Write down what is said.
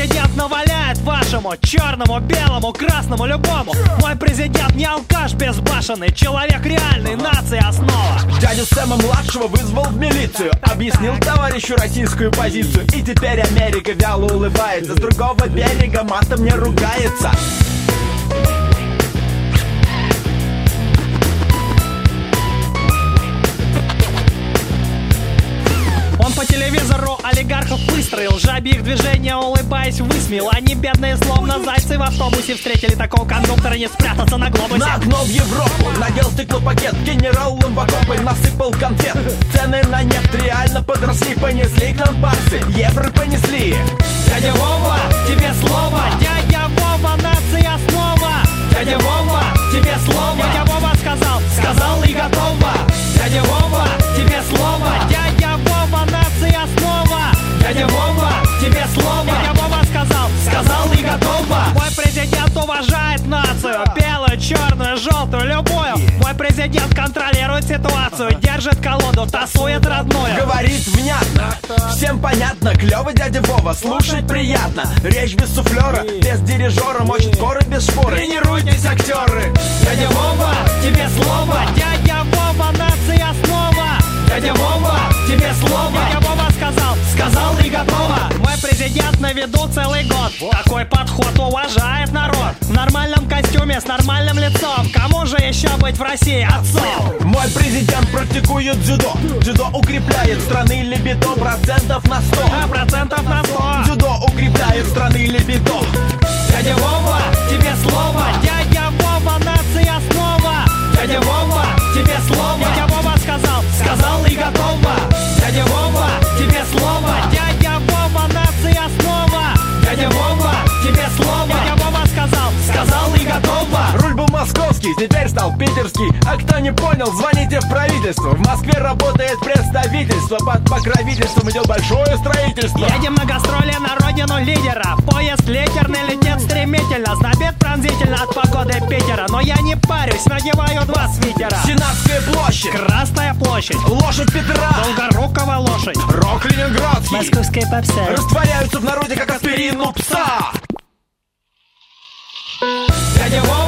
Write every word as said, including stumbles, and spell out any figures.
президент наваляет вашему черному, белому, красному, любому. Мой президент не алкаш безбашенный, человек реальный, нация основа. Дядю Сэма младшего вызвал в милицию, объяснил товарищу российскую позицию. И теперь Америка вяло улыбается, с другого берега матом не ругается. Он по телевизору олигархов выстроил, жабьи их движения, улыбаясь, высмеял. Они бедные, словно зайцы в автобусе, встретили такого кондуктора, не спрятаться на глобусе. Нагнал в Европу, надел стеклопакет, генералом в окопы насыпал конфет. Цены на нефть реально подросли, понесли к нам баксы, евро понесли. Дядя Вова, тебе слово, дядя Вова, нация снова. Дядя Вова, тебе слово, дядя Вова сказал, сказал и готово. Дядя Вова, тебе слово, дядя Вова, нация снова. Дядя Вова, тебе слово, дядя Вова сказал, сказал и готово. Мой президент уважает нацию, белую, черную, желтую, любую. Мой президент контролирует ситуацию, держит колоду, тасует родную. Говорит внятно, всем понятно, клёвый дядя Вова, слушать приятно. Речь без суфлера, без дирижера, мочит горы без шпоры. Тренируйтесь, актеры. Дядя Вова, тебе слово, дядя Вова, нация снова. Дядя Вова, тебе слово, дядя Вова сказал, сказал и готово. Мой президент на виду целый год, такой подход уважает народ. В нормальном костюме, с нормальным лицом, кому же еще быть в России отцом? Мой президент практикует дзюдо, дзюдо укрепляет страны либидо процентов на сто. А процентов на сто. Дзюдо укрепляет страны либидо. Дядя Вова, тебе слово, дядя Вова, нация снова. Дядя Вова, тебе слово, дядя Вова сказал, сказал и готово. Дядя Вова, тебе слово, дядя Вова, нация снова. Дядя Вова, тебе слово, дядя Вова сказал, сказал и готово. Руль был московский, теперь стал питерский. А кто не понял, звоните в правительство. В Москве работает представительство, под покровительством идет большое строительство. Едем на гастроли на родину лидера. Поезд литерный летит стремительно, знобит пронзительно от погоды Питера. Но я не парюсь, надеваю два свитера. Сенатская площадь, Красная площадь, лошадь Петра, Долгорукова лошадь, рок ленинградский, московская попса растворяются в народе, как аспирин у пса. Дядя Вова,